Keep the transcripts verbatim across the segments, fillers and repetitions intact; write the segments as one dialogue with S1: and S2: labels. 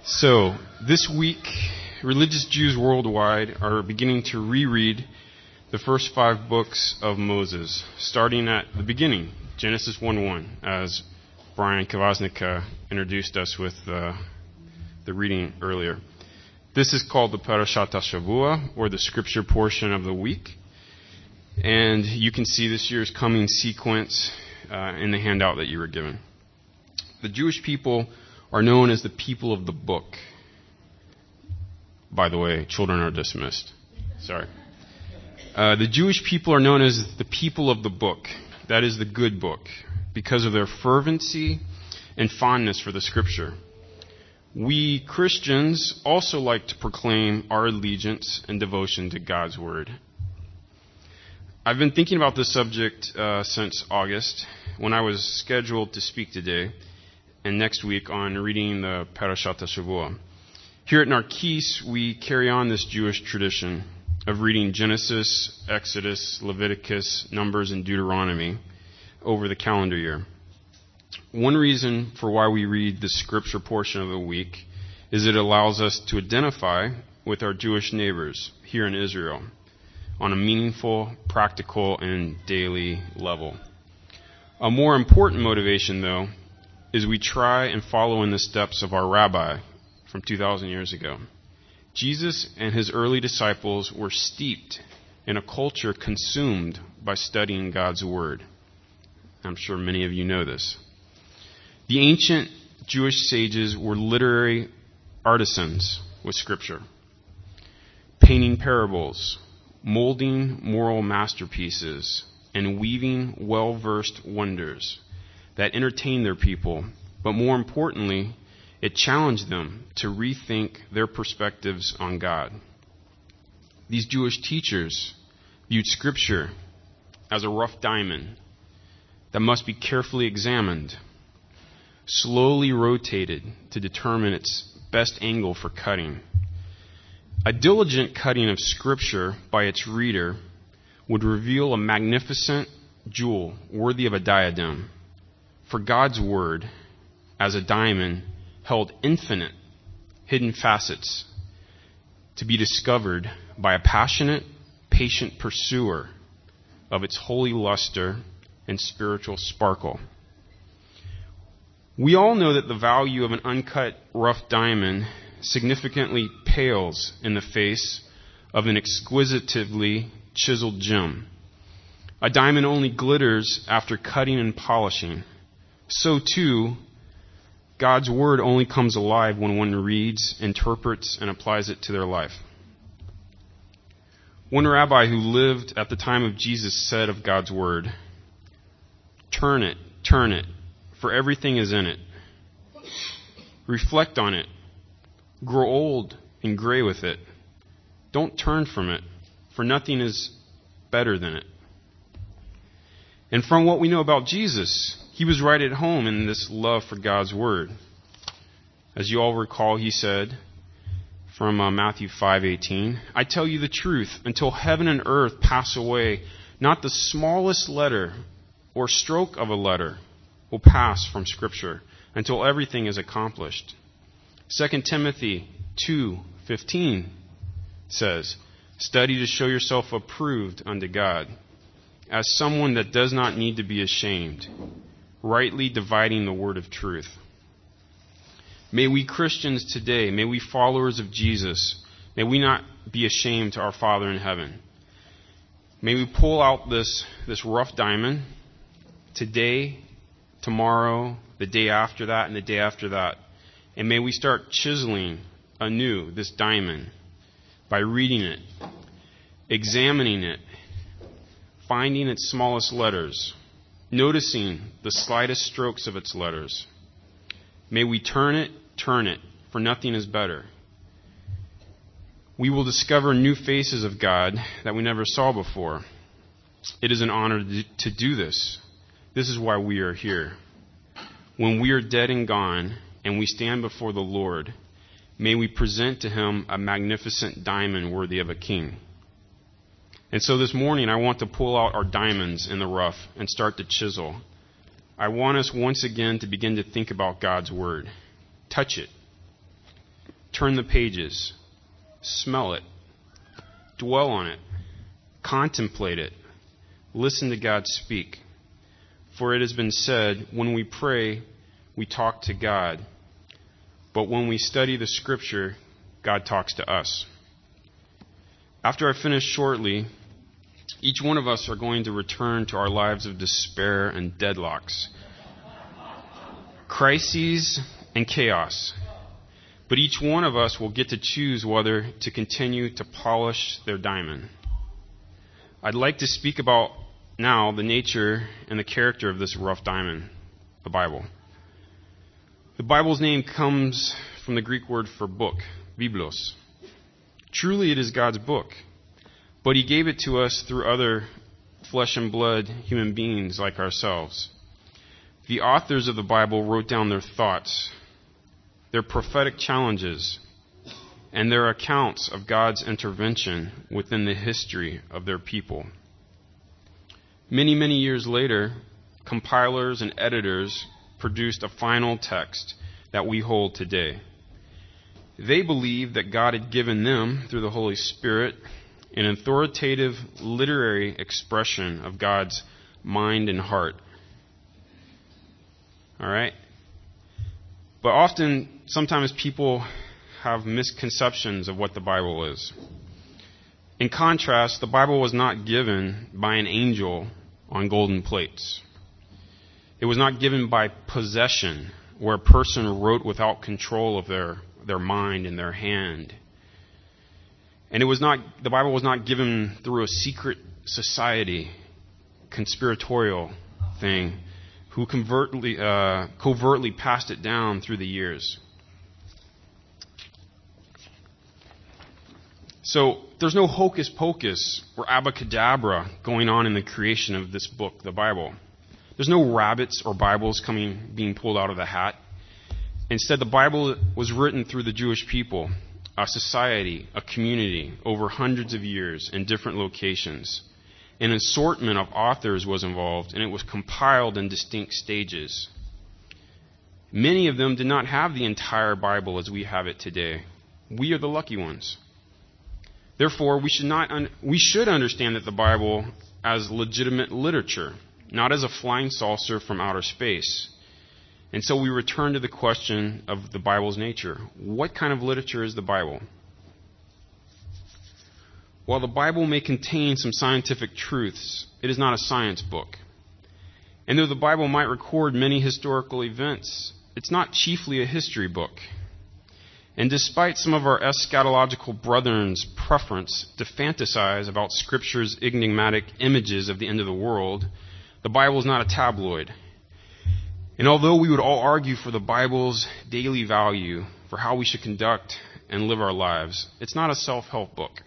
S1: So, this week, religious Jews worldwide are beginning to reread the first five books of Moses, starting at the beginning, Genesis one one, as Brian Kavaznika introduced us with uh, the reading earlier. This is called the Parashat HaShavua, or the scripture portion of the week. And you can see this year's coming sequence uh, in the handout that you were given. The Jewish people are known as the people of the book. By the way, children are dismissed. Sorry. Uh, the Jewish people are known as the people of the book. That is the good book, because of their fervency and fondness for the scripture. We Christians also like to proclaim our allegiance and devotion to God's word. I've been thinking about this subject uh, since August, when I was scheduled to speak today and next week on reading the Parashat HaShavua. Here at Narkis, we carry on this Jewish tradition of reading Genesis, Exodus, Leviticus, Numbers, and Deuteronomy over the calendar year. One reason for why we read the scripture portion of the week is it allows us to identify with our Jewish neighbors here in Israel on a meaningful, practical, and daily level. A more important motivation, though, is we try and follow in the steps of our rabbi from two thousand years ago. Jesus and his early disciples were steeped in a culture consumed by studying God's word. I'm sure many of you know this. The ancient Jewish sages were literary artisans with scripture, painting parables, molding moral masterpieces, and weaving well-versed wonders that entertained their people, but more importantly, it challenged them to rethink their perspectives on God. These Jewish teachers viewed Scripture as a rough diamond that must be carefully examined, slowly rotated to determine its best angle for cutting. A diligent cutting of Scripture by its reader would reveal a magnificent jewel worthy of a diadem. For God's word, as a diamond, held infinite hidden facets to be discovered by a passionate, patient pursuer of its holy luster and spiritual sparkle. We all know that the value of an uncut rough diamond significantly pales in the face of an exquisitely chiseled gem. A diamond only glitters after cutting and polishing. So too, God's word only comes alive when one reads, interprets, and applies it to their life. One rabbi who lived at the time of Jesus said of God's word, "Turn it, turn it, for everything is in it. Reflect on it. Grow old and gray with it. Don't turn from it, for nothing is better than it." And from what we know about Jesus, he was right at home in this love for God's word. As you all recall, he said from uh, Matthew five eighteen, "I tell you the truth, until heaven and earth pass away, not the smallest letter or stroke of a letter will pass from Scripture until everything is accomplished." Second Timothy two fifteen says, "Study to show yourself approved unto God, as someone that does not need to be ashamed, rightly dividing the word of truth." May we Christians today, may we followers of Jesus, may we not be ashamed to our Father in heaven. May we pull out this, this rough diamond today, tomorrow, the day after that, and the day after that. And may we start chiseling anew this diamond by reading it, examining it, finding its smallest letters, noticing the slightest strokes of its letters. May we turn it, turn it, for nothing is better. We will discover new faces of God that we never saw before. It is an honor to do this. This is why we are here. When we are dead and gone, and we stand before the Lord, may we present to Him a magnificent diamond worthy of a king. And so this morning, I want to pull out our diamonds in the rough and start to chisel. I want us once again to begin to think about God's word. Touch it. Turn the pages. Smell it. Dwell on it. Contemplate it. Listen to God speak. For it has been said, when we pray, we talk to God. But when we study the Scripture, God talks to us. After I finish shortly, each one of us are going to return to our lives of despair and deadlocks, crises and chaos. But each one of us will get to choose whether to continue to polish their diamond. I'd like to speak about now the nature and the character of this rough diamond, the Bible. The Bible's name comes from the Greek word for book, biblos. Truly it is God's book, but He gave it to us through other flesh and blood human beings like ourselves. The authors of the Bible wrote down their thoughts, their prophetic challenges, and their accounts of God's intervention within the history of their people. Many, many years later, compilers and editors produced a final text that we hold today. They believed that God had given them, through the Holy Spirit, an authoritative literary expression of God's mind and heart. All right? But often, sometimes people have misconceptions of what the Bible is. In contrast, the Bible was not given by an angel on golden plates. It was not given by possession, where a person wrote without control of their, their mind and their hand. And it was not, the Bible was not given through a secret society, conspiratorial thing, who covertly, uh, covertly passed it down through the years. So there's no hocus pocus or abracadabra going on in the creation of this book, the Bible. There's no rabbits or Bibles coming, being pulled out of the hat. Instead, the Bible was written through the Jewish people, a society, a community, over hundreds of years in different locations. An assortment of authors was involved, and it was compiled in distinct stages. Many of them did not have the entire Bible as we have it today. We are the lucky ones. Therefore, we should not un- we should understand that the Bible as legitimate literature, not as a flying saucer from outer space. And so we return to the question of the Bible's nature. What kind of literature is the Bible? While the Bible may contain some scientific truths, it is not a science book. And though the Bible might record many historical events, it's not chiefly a history book. And despite some of our eschatological brethren's preference to fantasize about Scripture's enigmatic images of the end of the world, the Bible is not a tabloid. And although we would all argue for the Bible's daily value for how we should conduct and live our lives, it's not a self-help book.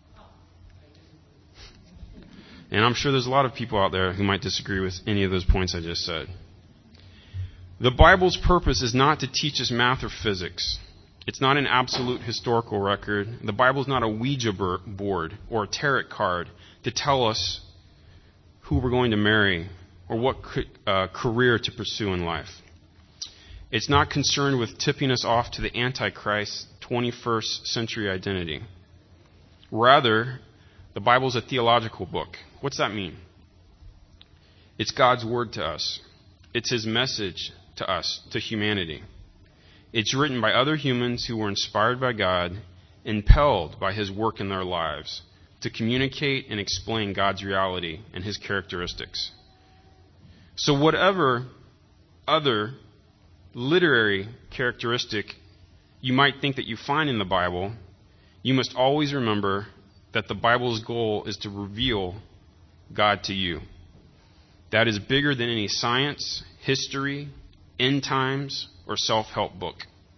S1: And I'm sure there's a lot of people out there who might disagree with any of those points I just said. The Bible's purpose is not to teach us math or physics. It's not an absolute historical record. The Bible is not a Ouija board or a tarot card to tell us who we're going to marry or what uh, career to pursue in life. It's not concerned with tipping us off to the Antichrist's twenty-first century identity. Rather, the Bible is a theological book. What's that mean? It's God's word to us. It's His message to us, to humanity. It's written by other humans who were inspired by God, impelled by His work in their lives, to communicate and explain God's reality and His characteristics. So whatever other literary characteristic you might think that you find in the Bible, you must always remember that the Bible's goal is to reveal God to you. That is bigger than any science, history, end times, or self-help book.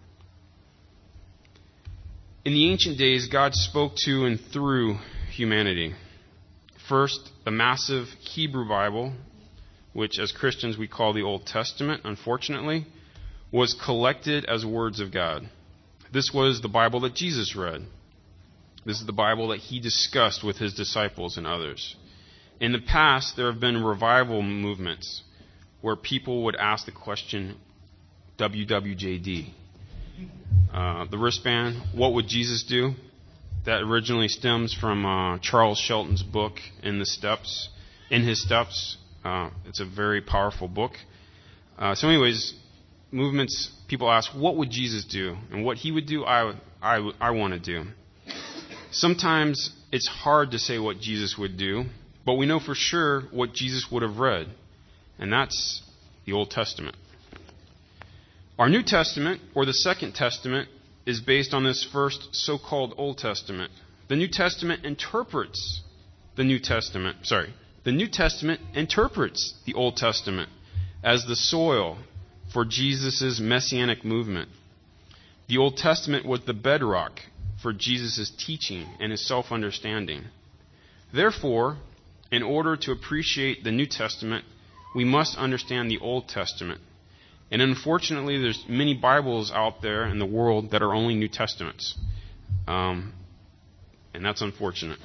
S1: In the ancient days, God spoke to and through humanity. First, the massive Hebrew Bible, which as Christians we call the Old Testament, unfortunately, was collected as words of God. This was the Bible that Jesus read. This is the Bible that He discussed with His disciples and others. In the past, there have been revival movements where people would ask the question, W W J D. Uh, the wristband, What Would Jesus Do? That originally stems from uh, Charles Shelton's book, In the Steps, In His Steps. Uh, it's a very powerful book. Uh, so anyways, movements, people ask, what would Jesus do? And what he would do, I, I, I want to do. Sometimes it's hard to say what Jesus would do, but we know for sure what Jesus would have read, and that's the Old Testament. Our New Testament, or the Second Testament, is based on this first so-called Old Testament. The New Testament interprets the New Testament. Sorry, the New Testament interprets the Old Testament as the soil for Jesus' messianic movement. The Old Testament was the bedrock for Jesus' teaching and his self-understanding. Therefore, in order to appreciate the New Testament, we must understand the Old Testament. And unfortunately, there's many Bibles out there in the world that are only New Testaments. Um, and that's unfortunate.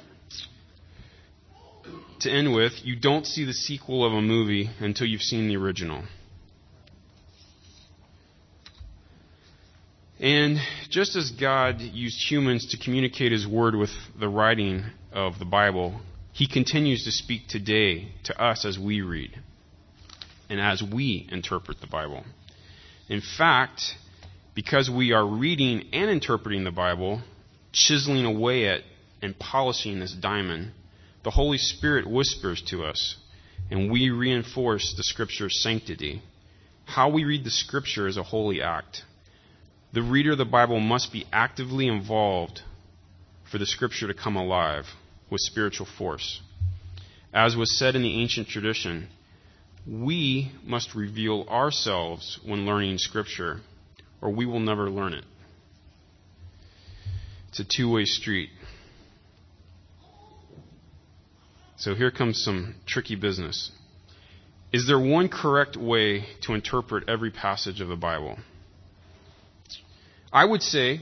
S1: To end with, you don't see the sequel of a movie until you've seen the original. And just as God used humans to communicate His Word with the writing of the Bible, He continues to speak today to us as we read and as we interpret the Bible. In fact, because we are reading and interpreting the Bible, chiseling away at and polishing this diamond, the Holy Spirit whispers to us, and we reinforce the Scripture's sanctity. How we read the Scripture is a holy act. The reader of the Bible must be actively involved for the Scripture to come alive with spiritual force. As was said in the ancient tradition, we must reveal ourselves when learning Scripture, or we will never learn it. It's a two-way street. So here comes some tricky business. Is there one correct way to interpret every passage of the Bible? I would say,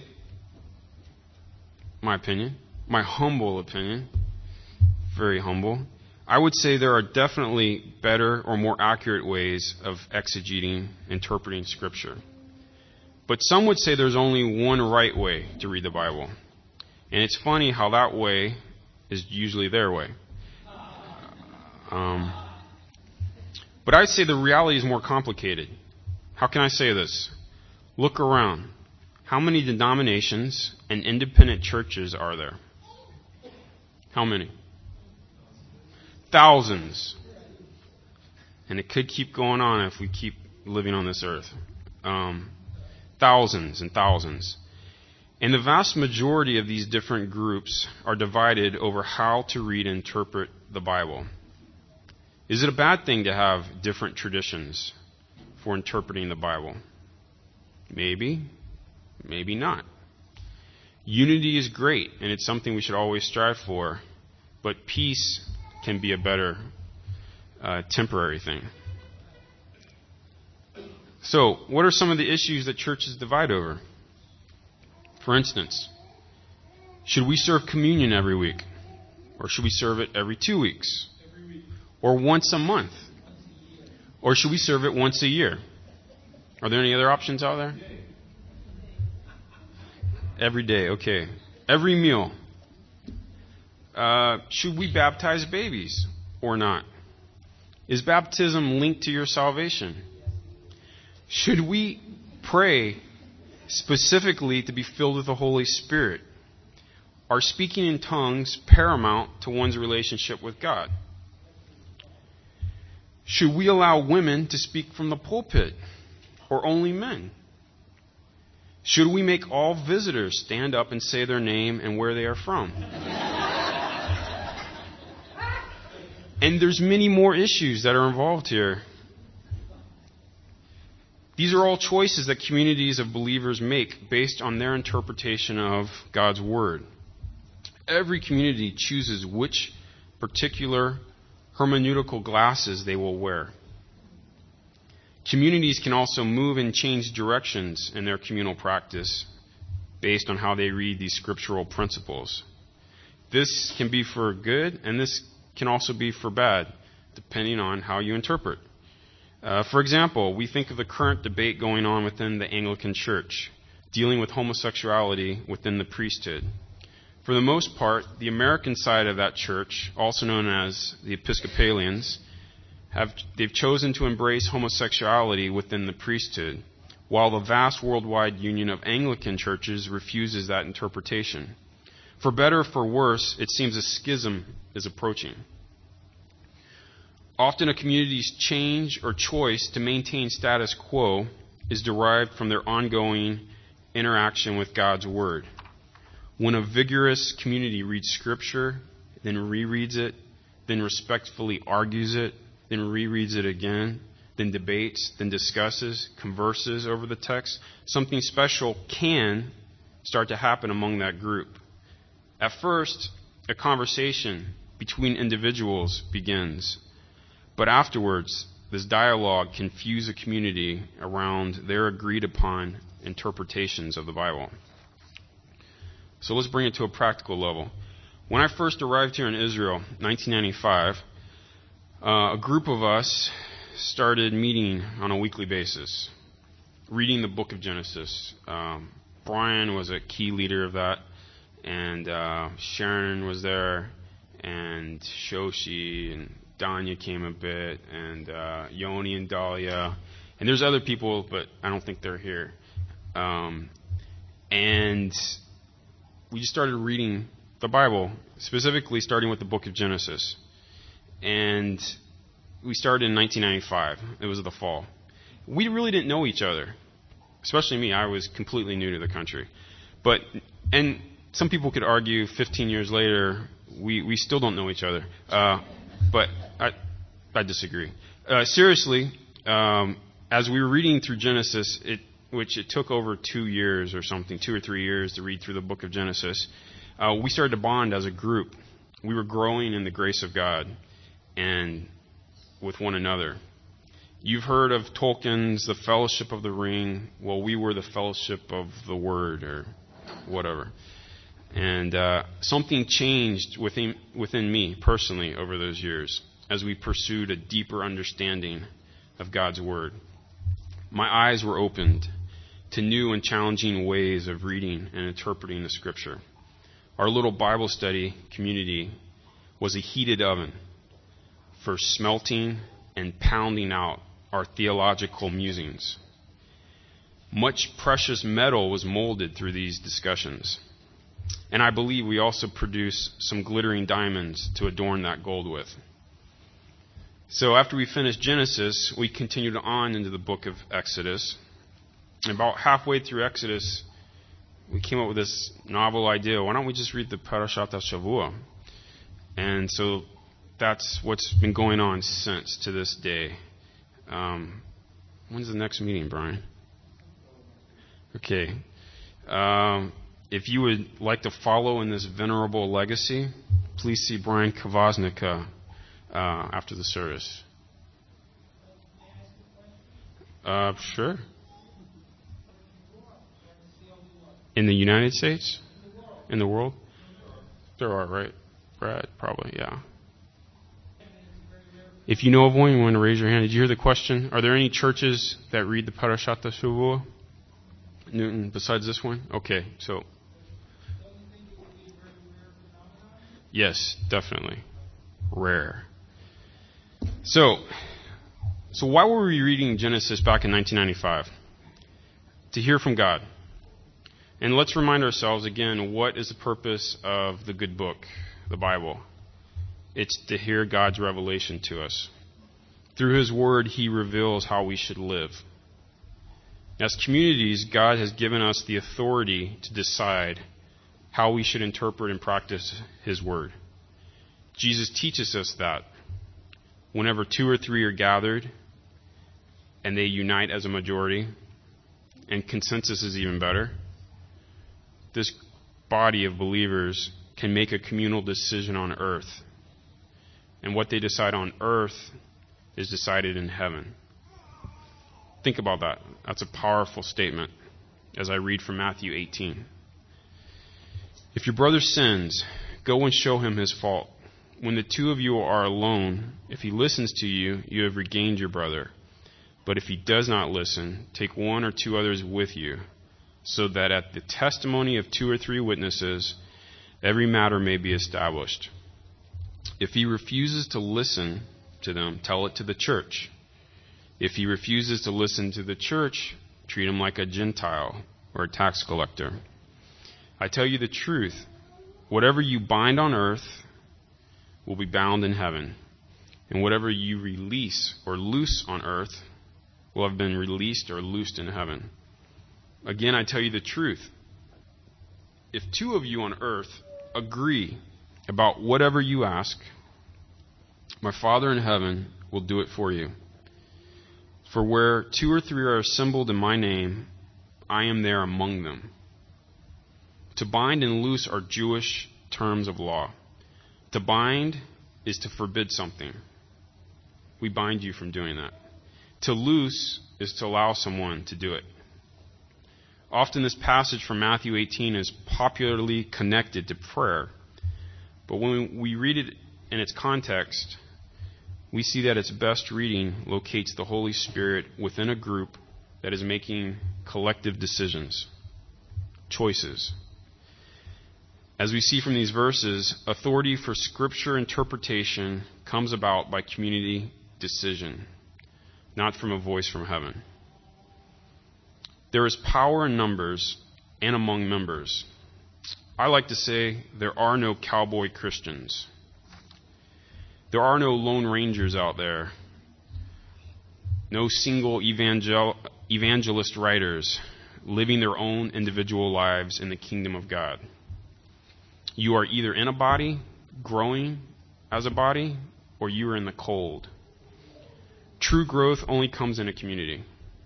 S1: my opinion, my humble opinion, very humble, I would say there are definitely better or more accurate ways of exegeting, interpreting Scripture. But some would say there's only one right way to read the Bible. And it's funny how that way is usually their way. Um, but I'd say the reality is more complicated. How can I say this? Look around. How many denominations and independent churches are there? How many? Thousands. And it could keep going on if we keep living on this earth. Um, thousands and thousands. And the vast majority of these different groups are divided over how to read and interpret the Bible. Is it a bad thing to have different traditions for interpreting the Bible? Maybe. Maybe not. Unity is great, and it's something we should always strive for. But peace can be a better uh, temporary thing. So, what are some of the issues that churches divide over? For instance, should we serve communion every week? Or should we serve it every two weeks? Every week. Or once a month? Or should we serve it once a year? Are there any other options out there? Every day, okay. Every meal. Uh, should we baptize babies or not? Is baptism linked to your salvation? Should we pray specifically to be filled with the Holy Spirit? Are speaking in tongues paramount to one's relationship with God? Should we allow women to speak from the pulpit or only men? Should we make all visitors stand up and say their name and where they are from? And there's many more issues that are involved here. These are all choices that communities of believers make based on their interpretation of God's Word. Every community chooses which particular hermeneutical glasses they will wear. Communities can also move and change directions in their communal practice based on how they read these scriptural principles. This can be for good, and this can also be for bad, depending on how you interpret. Uh, for example, we think of the current debate going on within the Anglican Church. dealing with homosexuality within the priesthood. For the most part, the American side of that church, also known as the Episcopalians, have they've chosen to embrace homosexuality within the priesthood, while the vast worldwide union of Anglican churches refuses that interpretation. For better or for worse, it seems a schism is approaching. Often a community's change or choice to maintain status quo is derived from their ongoing interaction with God's Word. When a vigorous community reads Scripture, then rereads it, then respectfully argues it, then rereads it again, then debates, then discusses, converses over the text, something special can start to happen among that group. At first, a conversation between individuals begins, but afterwards, this dialogue can fuse a community around their agreed-upon interpretations of the Bible. So let's bring it to a practical level. When I first arrived here in Israel, nineteen ninety-five, uh, a group of us started meeting on a weekly basis, reading the book of Genesis. Um, Brian was a key leader of that, and uh, Sharon was there, and Shoshi, and Danya came a bit, and uh, Yoni and Dahlia, and there's other people, but I don't think they're here. Um, and we just started reading the Bible, specifically starting with the book of Genesis. And we started in nineteen ninety-five. It was the fall. We really didn't know each other, especially me. I was completely new to the country. But, and some people could argue fifteen years later, we, we still don't know each other. Uh, but I, I disagree. Uh, seriously, um, as we were reading through Genesis, it, which it took over two years or something, two or three years to read through the book of Genesis, uh, we started to bond as a group. We were growing in the grace of God and with one another. You've heard of Tolkien's The Fellowship of the Ring. Well, we were the Fellowship of the Word or whatever. And uh, something changed within, within me personally over those years as we pursued a deeper understanding of God's Word. My eyes were opened to new and challenging ways of reading and interpreting the Scripture. Our little Bible study community was a heated oven for smelting and pounding out our theological musings. Much precious metal was molded through these discussions. And I believe we also produce some glittering diamonds to adorn that gold with. So after we finished Genesis, we continued on into the book of Exodus. And about halfway through Exodus, we came up with this novel idea. Why don't we just read the Parashat HaShavua? And so that's what's been going on since to this day. Um, when's the next meeting, Brian? Okay. Um, if you would like to follow in this venerable legacy, please see Brian Kvasnica uh, after the service. Uh, sure. In the United States? In the world? There are, right? Brad, probably, yeah. If you know of one, you want to raise your hand. Did you hear the question? Are there any churches that read the Parashat HaShavua? Newton, besides this one? Okay, so. Yes, definitely. Rare. So, so why were we reading Genesis back in nineteen ninety-five? To hear from God. And let's remind ourselves again, what is the purpose of the good book, the Bible? It's to hear God's revelation to us. Through His Word, He reveals how we should live. As communities, God has given us the authority to decide how we should interpret and practice His Word. Jesus teaches us that whenever two or three are gathered and they unite as a majority, and consensus is even better, this body of believers can make a communal decision on earth. And what they decide on earth is decided in heaven. Think about that. That's a powerful statement as I read from Matthew eighteen. If your brother sins, go and show him his fault. When the two of you are alone, if he listens to you, you have regained your brother. But if he does not listen, take one or two others with you, so that at the testimony of two or three witnesses, every matter may be established. If he refuses to listen to them, tell it to the church. If he refuses to listen to the church, treat him like a Gentile or a tax collector. I tell you the truth, whatever you bind on earth will be bound in heaven, and whatever you release or loose on earth will have been released or loosed in heaven. Again, I tell you the truth. If two of you on earth agree about whatever you ask, my Father in heaven will do it for you. For where two or three are assembled in my name, I am there among them. To bind and loose are Jewish terms of law. To bind is to forbid something. We bind you from doing that. To loose is to allow someone to do it. Often this passage from Matthew eighteen is popularly connected to prayer. But when we read it in its context, we see that its best reading locates the Holy Spirit within a group that is making collective decisions, choices. As we see from these verses, authority for Scripture interpretation comes about by community decision, not from a voice from heaven. There is power in numbers and among members. I like to say there are no cowboy Christians. There are no lone rangers out there. No single evangel- evangelist writers living their own individual lives in the kingdom of God. You are either in a body, growing as a body, or you are in the cold. True growth only comes in a community.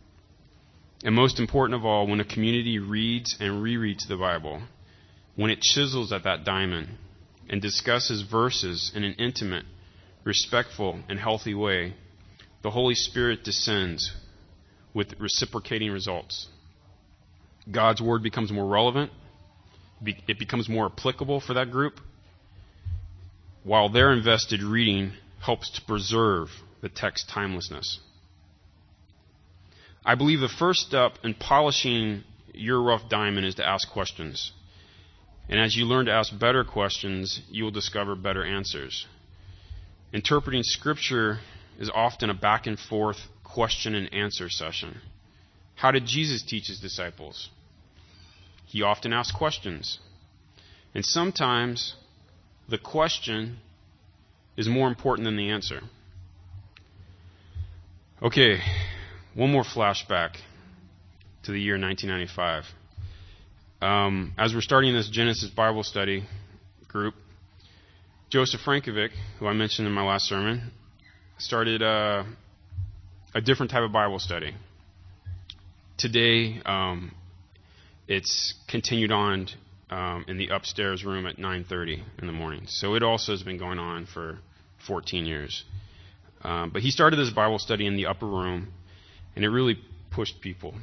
S1: And most important of all, when a community reads and rereads the Bible, when it chisels at that diamond and discusses verses in an intimate, respectful, and healthy way, the Holy Spirit descends with reciprocating results. God's Word becomes more relevant. It becomes more applicable for that group, while their invested reading helps to preserve the text's timelessness. I believe the first step in polishing your rough diamond is to ask questions. And as you learn to ask better questions, you will discover better answers. Interpreting Scripture is often a back and forth question and answer session. How did Jesus teach his disciples? He often asked questions. And sometimes the question is more important than the answer. Okay, one more flashback to the year nineteen ninety-five. Um, as we're starting this Genesis Bible study group, Joseph Frankovic, who I mentioned in my last sermon, started a, a different type of Bible study. Today, um, it's continued on um, in the upstairs room at nine thirty in the morning. So it also has been going on for fourteen years. Um, but he started this Bible study in the upper room, and it really pushed people.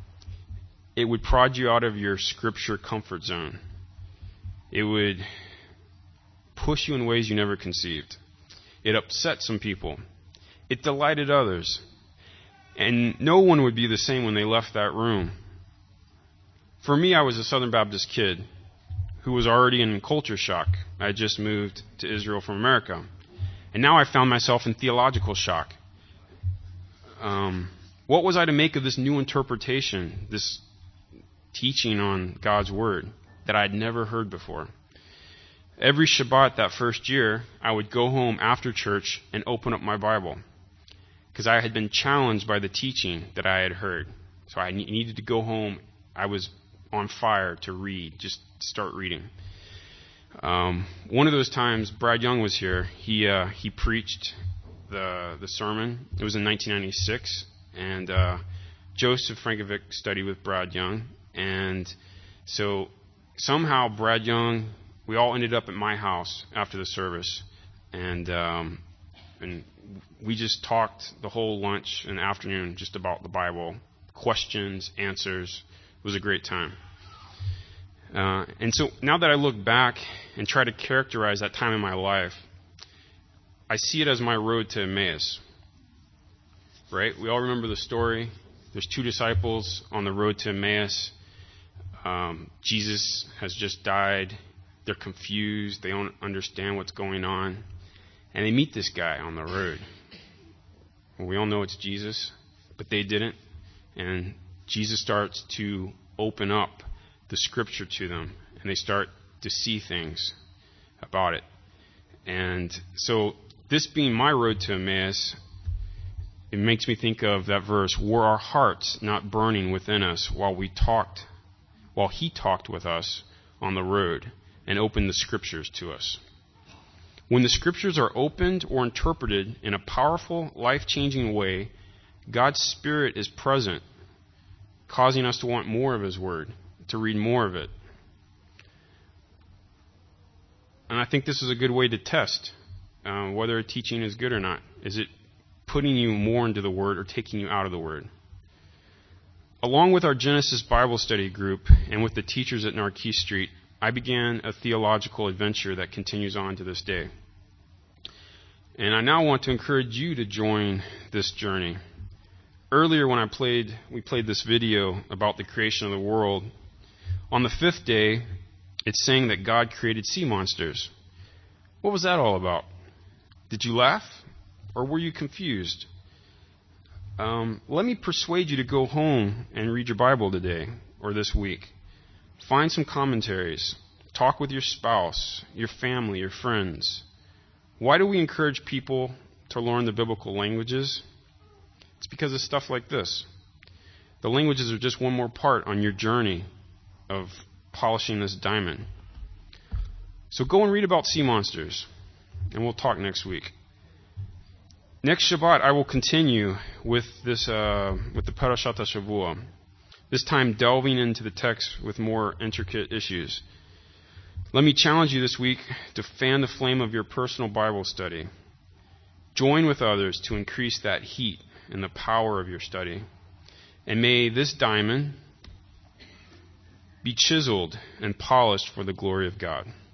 S1: It would prod you out of your Scripture comfort zone. It would push you in ways you never conceived. It upset some people. It delighted others. And no one would be the same when they left that room. For me, I was a Southern Baptist kid who was already in culture shock. I had just moved to Israel from America. And now I found myself in theological shock. Um, what was I to make of this new interpretation, this teaching on God's Word that I had never heard before? Every Shabbat that first year, I would go home after church and open up my Bible because I had been challenged by the teaching that I had heard. So I needed to go home. I was on fire to read, just start reading. Um, one of those times, Brad Young was here. He uh, he preached the the sermon. It was in nineteen ninety-six, and uh, Joseph Frankovic studied with Brad Young, and so somehow Brad Young, we all ended up at my house after the service, and um, and we just talked the whole lunch and afternoon just about the Bible, questions, answers. It was a great time. Uh, and so now that I look back and try to characterize that time in my life, I see it as my road to Emmaus. Right? We all remember the story. There's two disciples on the road to Emmaus. Um, Jesus has just died. They're confused. They don't understand what's going on. And they meet this guy on the road. Well, we all know it's Jesus, but they didn't. And Jesus starts to open up the scripture to them, and they start to see things about it. And so this being my road to Emmaus, it makes me think of that verse, were our hearts not burning within us while we talked, while he talked with us on the road and opened the scriptures to us. When the scriptures are opened or interpreted in a powerful, life-changing way, God's Spirit is present, causing us to want more of his word, to read more of it. And I think this is a good way to test uh, whether a teaching is good or not. Is it putting you more into the Word or taking you out of the Word? Along with our Genesis Bible study group and with the teachers at Narquis Street, I began a theological adventure that continues on to this day. And I now want to encourage you to join this journey. Earlier when I played, we played this video about the creation of the world. On the fifth day, it's saying that God created sea monsters. What was that all about? Did you laugh? Or were you confused? Um, let me persuade you to go home and read your Bible today or this week. Find some commentaries. Talk with your spouse, your family, your friends. Why do we encourage people to learn the biblical languages? It's because of stuff like this. The languages are just one more part on your journey of polishing this diamond. So go and read about sea monsters, and we'll talk next week. Next Shabbat, I will continue with this, uh, with the Parashat HaShavua, this time delving into the text with more intricate issues. Let me challenge you this week to fan the flame of your personal Bible study. Join with others to increase that heat and the power of your study. And may this diamond be chiseled and polished for the glory of God.